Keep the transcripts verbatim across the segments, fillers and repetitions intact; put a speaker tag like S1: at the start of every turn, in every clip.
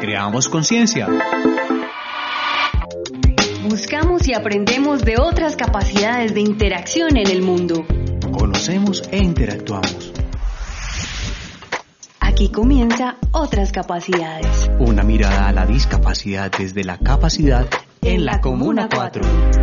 S1: Creamos conciencia.
S2: Buscamos y aprendemos de otras capacidades de interacción en el mundo.
S1: Conocemos e interactuamos.
S2: Aquí comienza Otras Capacidades.
S1: Una mirada a la discapacidad desde la capacidad en la Comuna cuatro.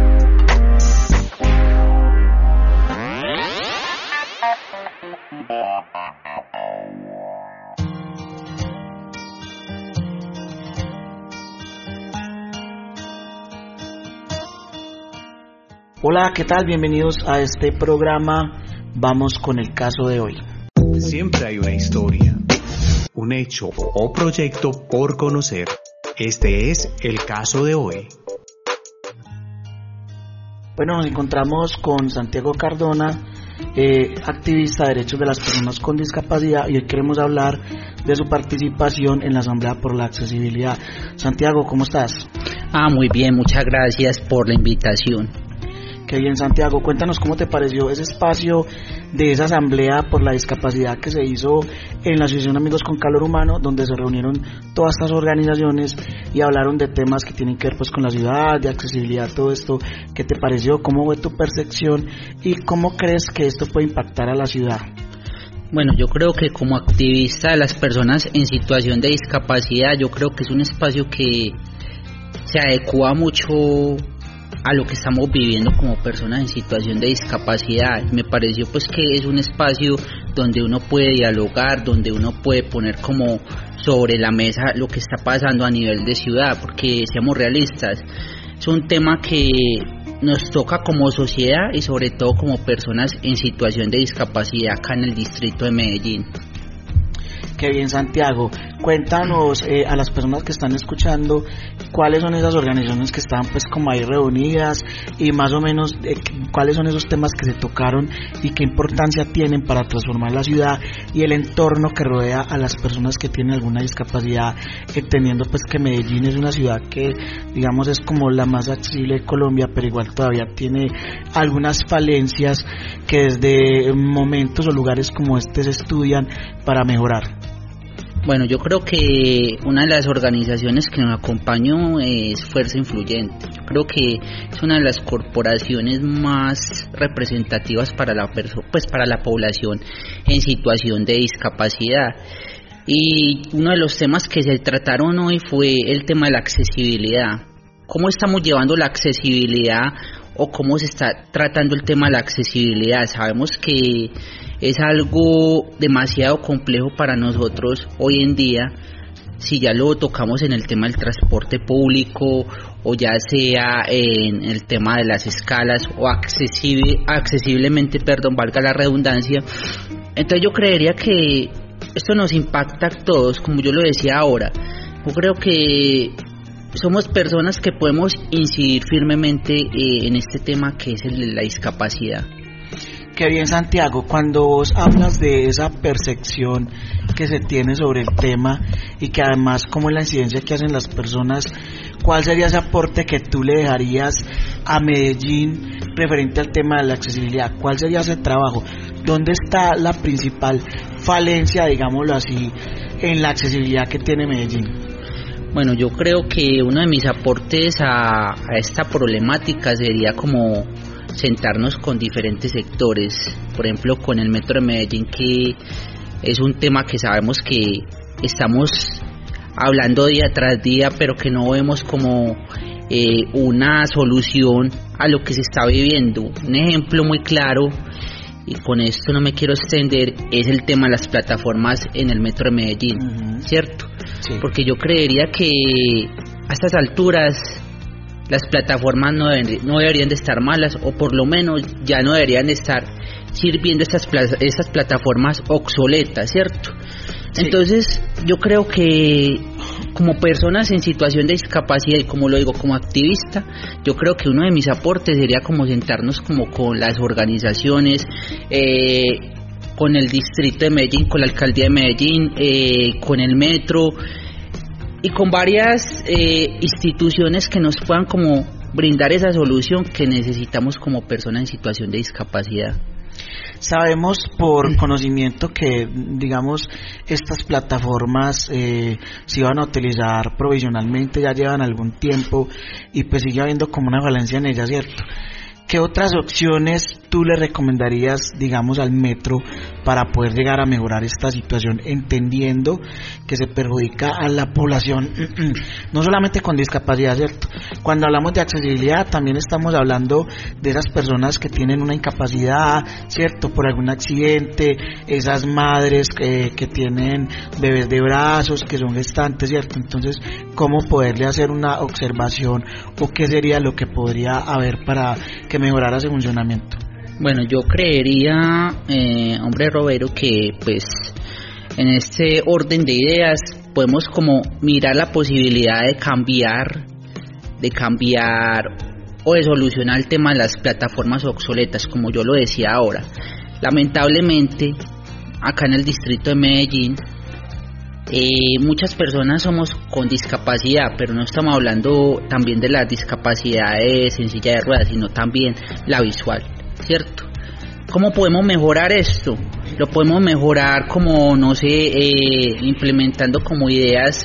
S3: Hola, ¿qué tal? Bienvenidos a este programa. Vamos con el caso de hoy.
S1: Siempre hay una historia, un hecho o proyecto por conocer. Este es el caso de hoy.
S3: Bueno, nos encontramos con Santiago Cardona, eh, activista de derechos de las personas con discapacidad, y hoy queremos hablar de su participación en la Asamblea por la Accesibilidad. Santiago, ¿cómo estás?
S4: Ah, muy bien, muchas gracias por la invitación.
S3: Qué bien, Santiago, cuéntanos cómo te pareció ese espacio de esa asamblea por la discapacidad que se hizo en la Asociación Amigos con Calor Humano, donde se reunieron todas estas organizaciones y hablaron de temas que tienen que ver pues con la ciudad, de accesibilidad, todo esto. ¿Qué te pareció? ¿Cómo fue tu percepción? ¿Y cómo crees que esto puede impactar a la ciudad?
S4: Bueno, yo creo que como activista de las personas en situación de discapacidad, yo creo que es un espacio que se adecua mucho a lo que estamos viviendo como personas en situación de discapacidad. Me pareció pues que es un espacio donde uno puede dialogar, donde uno puede poner como sobre la mesa lo que está pasando a nivel de ciudad, porque seamos realistas, es un tema que nos toca como sociedad y sobre todo como personas en situación de discapacidad acá en el distrito de Medellín.
S3: Qué bien, Santiago. Cuéntanos eh, a las personas que están escuchando cuáles son esas organizaciones que están pues como ahí reunidas y más o menos eh, cuáles son esos temas que se tocaron y qué importancia tienen para transformar la ciudad y el entorno que rodea a las personas que tienen alguna discapacidad, entendiendo pues que Medellín es una ciudad que digamos es como la más accesible de Colombia, pero igual todavía tiene algunas falencias que desde momentos o lugares como este se estudian para mejorar.
S4: Bueno, yo creo que una de las organizaciones que nos acompañó es Fuerza Influyente. Yo creo que es una de las corporaciones más representativas para la perso- pues para la población en situación de discapacidad. Y uno de los temas que se trataron hoy fue el tema de la accesibilidad. ¿Cómo estamos llevando la accesibilidad o cómo se está tratando el tema de la accesibilidad? Sabemos que es algo demasiado complejo para nosotros hoy en día, si ya lo tocamos en el tema del transporte público o ya sea en el tema de las escalas o accesible, accesiblemente, perdón, valga la redundancia. Entonces yo creería que esto nos impacta a todos, como yo lo decía ahora. Yo creo que somos personas que podemos incidir firmemente eh, en este tema que es el de la discapacidad.
S3: Qué bien, Santiago, cuando vos hablas de esa percepción que se tiene sobre el tema y que además como la incidencia que hacen las personas, ¿cuál sería ese aporte que tú le dejarías a Medellín referente al tema de la accesibilidad? ¿Cuál sería ese trabajo? ¿Dónde está la principal falencia, digámoslo así, en la accesibilidad que tiene Medellín?
S4: Bueno, yo creo que uno de mis aportes a, a esta problemática sería como sentarnos con diferentes sectores, por ejemplo con el Metro de Medellín, que es un tema que sabemos que estamos hablando día tras día, pero que no vemos como eh, una solución a lo que se está viviendo. Un ejemplo muy claro, y con esto no me quiero extender, es el tema de las plataformas en el Metro de Medellín, uh-huh. ¿Cierto? Sí. Porque yo creería que a estas alturas las plataformas no, deben, no deberían de estar malas, o por lo menos ya no deberían de estar sirviendo estas, estas plataformas obsoletas, ¿cierto? Sí. Entonces yo creo que como personas en situación de discapacidad y como lo digo como activista, yo creo que uno de mis aportes sería como sentarnos como con las organizaciones, eh, con el distrito de Medellín, con la alcaldía de Medellín, eh, con el metro y con varias eh, instituciones que nos puedan como brindar esa solución que necesitamos como personas en situación de discapacidad.
S3: Sabemos por conocimiento que, digamos, estas plataformas eh, se iban a utilizar provisionalmente, ya llevan algún tiempo y pues sigue habiendo como una falencia en ellas, ¿cierto? ¿Qué otras opciones tú le recomendarías, digamos, al metro para poder llegar a mejorar esta situación, entendiendo que se perjudica a la población, no solamente con discapacidad, ¿cierto? Cuando hablamos de accesibilidad también estamos hablando de esas personas que tienen una incapacidad, ¿cierto? Por algún accidente, esas madres que, que tienen bebés de brazos, que son gestantes, ¿cierto? Entonces, ¿cómo poderle hacer una observación o qué sería lo que podría haber para que mejorara ese funcionamiento?
S4: Bueno, yo creería, eh, hombre Robero, que pues en este orden de ideas podemos como mirar la posibilidad de cambiar, de cambiar o de solucionar el tema de las plataformas obsoletas, como yo lo decía ahora. Lamentablemente, acá en el distrito de Medellín, Eh, muchas personas somos con discapacidad, pero no estamos hablando también de la discapacidad de silla de ruedas, sino también la visual, ¿cierto? ¿Cómo podemos mejorar esto? Lo podemos mejorar como, no sé, eh, implementando como ideas,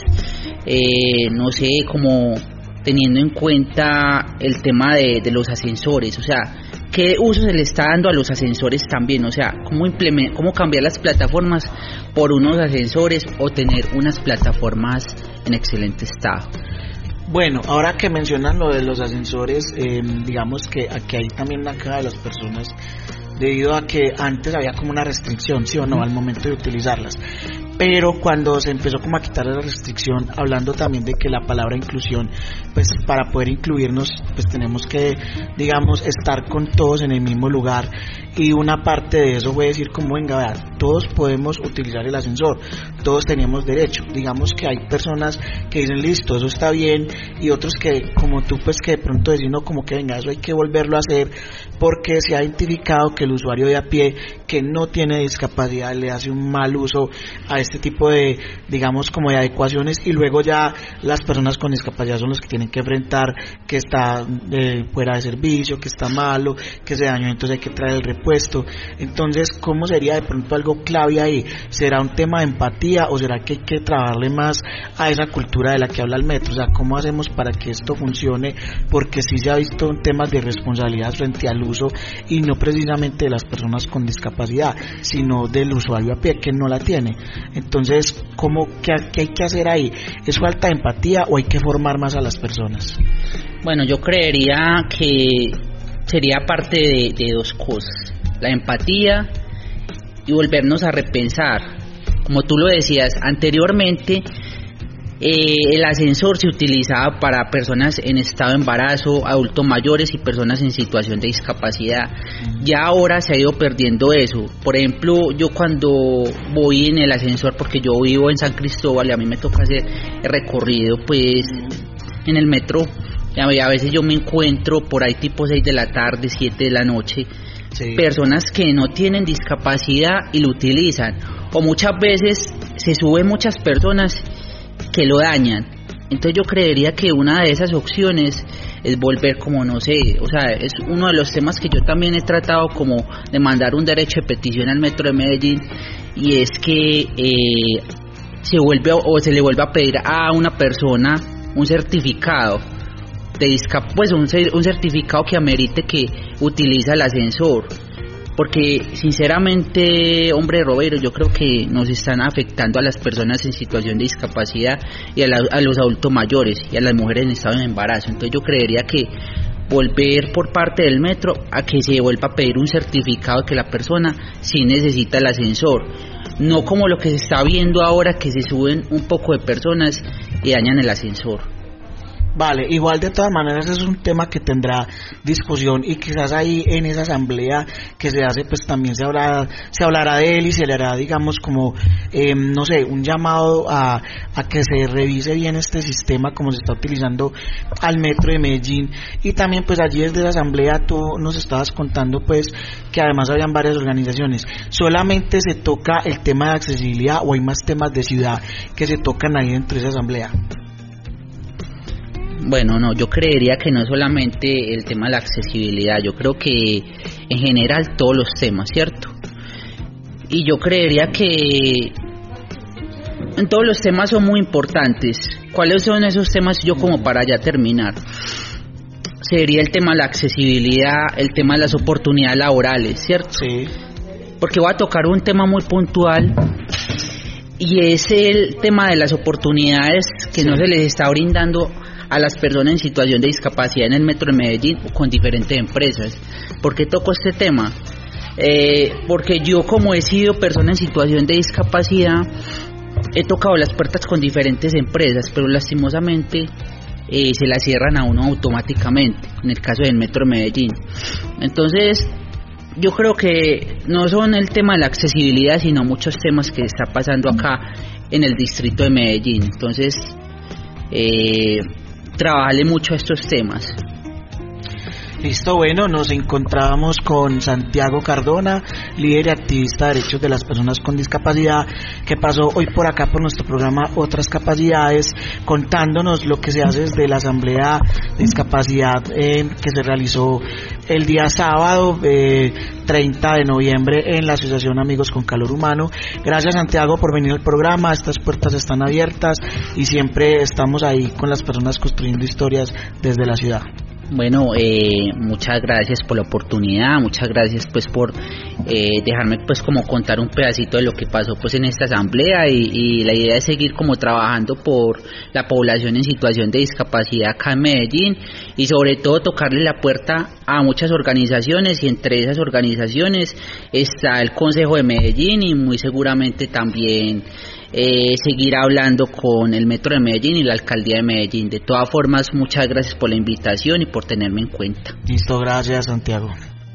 S4: eh, no sé, como teniendo en cuenta el tema de, de los ascensores, o sea, ¿qué uso se le está dando a los ascensores también? O sea, ¿cómo, implement- cómo cambiar las plataformas por unos ascensores o tener unas plataformas en excelente estado?
S3: Bueno, ahora que mencionan lo de los ascensores, eh, digamos que aquí hay también una queja de las personas debido a que antes había como una restricción, ¿sí o no?, al momento de utilizarlas. Pero cuando se empezó como a quitar la restricción, hablando también de que la palabra inclusión, pues para poder incluirnos, pues tenemos que, digamos, estar con todos en el mismo lugar, y una parte de eso fue decir como, venga, vea, todos podemos utilizar el ascensor, todos tenemos derecho. Digamos que hay personas que dicen, listo, eso está bien, y otros que, como tú, pues que de pronto decís, no, como que venga, eso hay que volverlo a hacer, porque se ha identificado que el usuario de a pie que no tiene discapacidad le hace un mal uso a este tipo de, digamos, como de adecuaciones, y luego ya las personas con discapacidad son los que tienen que enfrentar que está eh, fuera de servicio, que está malo, que se dañó, entonces hay que traer el repuesto. Entonces, ¿cómo sería de pronto algo clave ahí? ¿Será un tema de empatía o será que hay que trabajarle más a esa cultura de la que habla el metro? O sea, ¿cómo hacemos para que esto funcione? Porque sí se ha visto en temas de responsabilidad frente al uso, y no precisamente de las personas con discapacidad, sino del usuario a pie que no la tiene. Entonces, ¿cómo, qué, qué hay que hacer ahí? ¿Es falta de empatía o hay que formar más a las personas?
S4: Bueno, yo creería que sería parte de, de dos cosas: la empatía y volvernos a repensar. Como tú lo decías anteriormente, eh, el ascensor se utilizaba para personas en estado de embarazo, adultos mayores y personas en situación de discapacidad. Ya ahora se ha ido perdiendo eso. Por ejemplo, yo cuando voy en el ascensor, porque yo vivo en San Cristóbal y a mí me toca hacer el recorrido pues en el metro, y a veces yo me encuentro por ahí tipo seis de la tarde, siete de la noche, sí, personas que no tienen discapacidad y lo utilizan, o muchas veces se suben muchas personas que lo dañan. Entonces yo creería que una de esas opciones es volver, como no sé, o sea, es uno de los temas que yo también he tratado como de mandar un derecho de petición al Metro de Medellín, y es que eh, se vuelve o se le vuelve a pedir a una persona un certificado de discap pues un, un certificado que amerite que utiliza el ascensor, porque sinceramente, hombre Robero, yo creo que nos están afectando a las personas en situación de discapacidad y a, la, a los adultos mayores y a las mujeres en estado de embarazo. Entonces yo creería que volver por parte del metro a que se vuelva a pedir un certificado de que la persona sí necesita el ascensor, no como lo que se está viendo ahora, que se suben un poco de personas y dañan el ascensor.
S3: Vale, igual de todas maneras es un tema que tendrá discusión, y quizás ahí en esa asamblea que se hace pues también se hablará, se hablará de él y se le hará, digamos, como eh, no sé, un llamado a, a que se revise bien este sistema como se está utilizando al Metro de Medellín. Y también pues allí desde la asamblea tú nos estabas contando pues que además habían varias organizaciones. ¿Solamente se toca el tema de accesibilidad o hay más temas de ciudad que se tocan ahí dentro de esa asamblea?
S4: Bueno, no, yo creería que no solamente el tema de la accesibilidad, yo creo que en general todos los temas, ¿cierto? y yo creería que en todos los temas son muy importantes. ¿Cuáles son esos temas? Yo como para ya terminar, sería el tema de la accesibilidad, el tema de las oportunidades laborales, ¿cierto?
S3: Sí.
S4: Porque voy a tocar un tema muy puntual y es el tema de las oportunidades que sí. no se les está brindando a las personas en situación de discapacidad en el Metro de Medellín con diferentes empresas. ¿Por qué toco este tema? Eh, porque yo, como he sido persona en situación de discapacidad, he tocado las puertas con diferentes empresas, pero lastimosamente eh, se las cierran a uno automáticamente, en el caso del Metro de Medellín. Entonces, yo creo que no son el tema de la accesibilidad, sino muchos temas que está pasando acá en el distrito de Medellín. Entonces, eh, trabajarle mucho a estos temas.
S3: Listo, bueno, nos encontrábamos con Santiago Cardona, líder y activista de derechos de las personas con discapacidad, que pasó hoy por acá por nuestro programa Otras Capacidades, contándonos lo que se hace desde la Asamblea de Discapacidad eh, que se realizó el día sábado eh, treinta de noviembre en la Asociación Amigos con Calor Humano. Gracias, Santiago, por venir al programa. Estas puertas están abiertas y siempre estamos ahí con las personas construyendo historias desde la ciudad.
S4: Bueno, eh, muchas gracias por la oportunidad, muchas gracias pues por eh, dejarme pues como contar un pedacito de lo que pasó pues en esta asamblea y, y la idea es seguir como trabajando por la población en situación de discapacidad acá en Medellín y sobre todo tocarle la puerta a muchas organizaciones y entre esas organizaciones está el Consejo de Medellín y muy seguramente también Eh, seguir hablando con el Metro de Medellín y la Alcaldía de Medellín. De todas formas, muchas gracias por la invitación y por tenerme en cuenta.
S3: Listo, gracias, Santiago.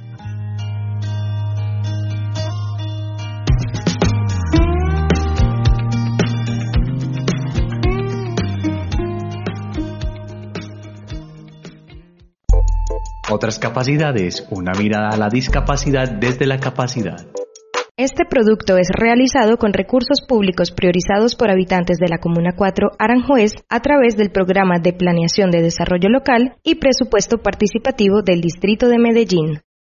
S1: Otras capacidades, una mirada a la discapacidad desde la capacidad.
S5: Este producto es realizado con recursos públicos priorizados por habitantes de la Comuna cuatro Aranjuez a través del Programa de Planeación de Desarrollo Local y Presupuesto Participativo del Distrito de Medellín.